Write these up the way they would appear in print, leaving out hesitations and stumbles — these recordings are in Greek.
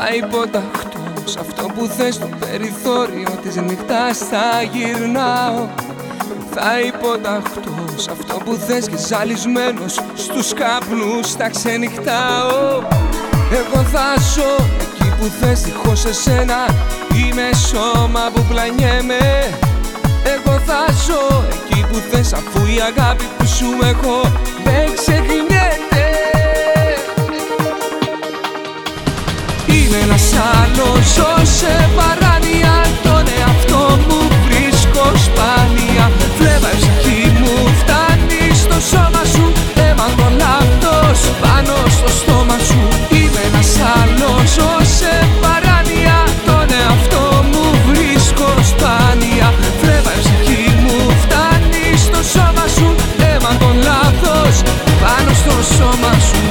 Θα υποταχτώ σ' αυτό που θες, στο περιθώριο της νύχτας θα γυρνάω. Θα υποταχτώ σ' αυτό που θες και ζαλισμένος στους καπνούς θα ξενυχτάω. Εγώ θα ζω εκεί που θες, δίχως εσένα είμαι σώμα που πλανιέμαι. Εγώ θα ζω εκεί που θες, αφού η αγάπη που σου έχω δεν ξεχνιέται. Είναι ένας άλλος, ζω σε παράνοια, τον εαυτό μου βρίσκω σπάνια. Φλέβα η ψυχή μου φτάνει στο σώμα σου, έμαθα λάθος πάνω στο στόμα σου. Είμαι ένας άλλος, ζω σε παράνοια, τον εαυτό μου βρίσκω σπάνια. Φλέβα η ψυχή μου φτάνει στο σώμα σου, έμαθα λάθος πάνω στο σώμα σου.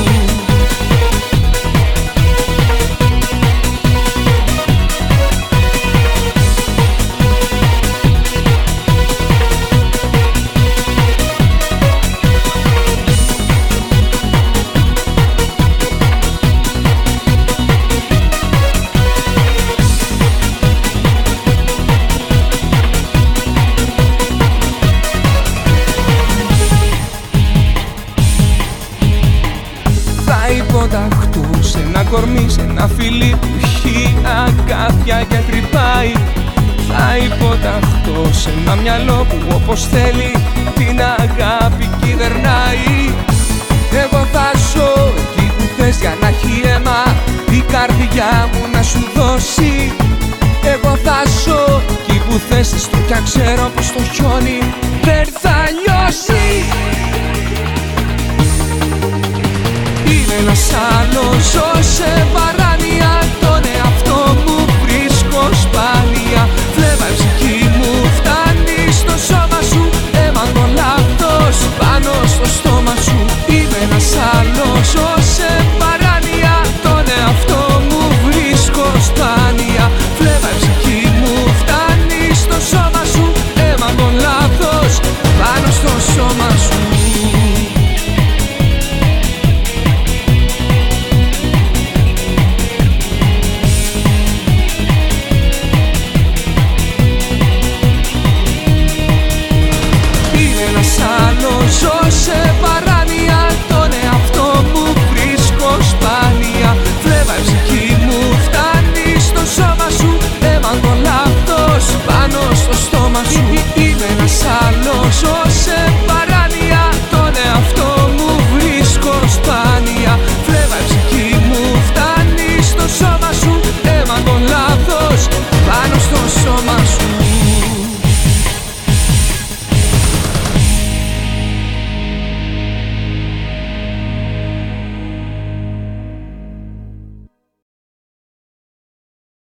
Υποταχτώ σε ένα κορμί, σε ένα φιλί που έχει αγκάθια και τρυπάει. Θα υποταχτώ σε ένα μυαλό που όπως θέλει την αγάπη κυβερνάει. Εγώ θα ζω εκεί που θες για να έχει αίμα η καρδιά μου να σου δώσει. Εγώ θα ζω εκεί που θες, έστω κι αν ξέρω πως το χιόνι δεν θα λιώσει. Είναι ένας άλλος, ζω σε παράνοια, τον εαυτό μου βρίσκω σπάνια. Φλέβα η ψυχή μου φτάνει στο σώμα σου, έμαθα λάθος πάνω στο στόμα σου. Είμαι ένας άλλος, ζω σε παράνοια, τον εαυτό μου βρίσκω σπάνια. Φλέβα η ψυχή μου φτάνει στο σώμα σου, έμαθα λάθος πάνω στο σώμα σου. Ζω σε παράνοια, τον εαυτό μου βρίσκω σπάνια. Φλέβα η ψυχή μου φτάνει στο σώμα σου, έμαθα λάθος πάνω στο στόμα σου.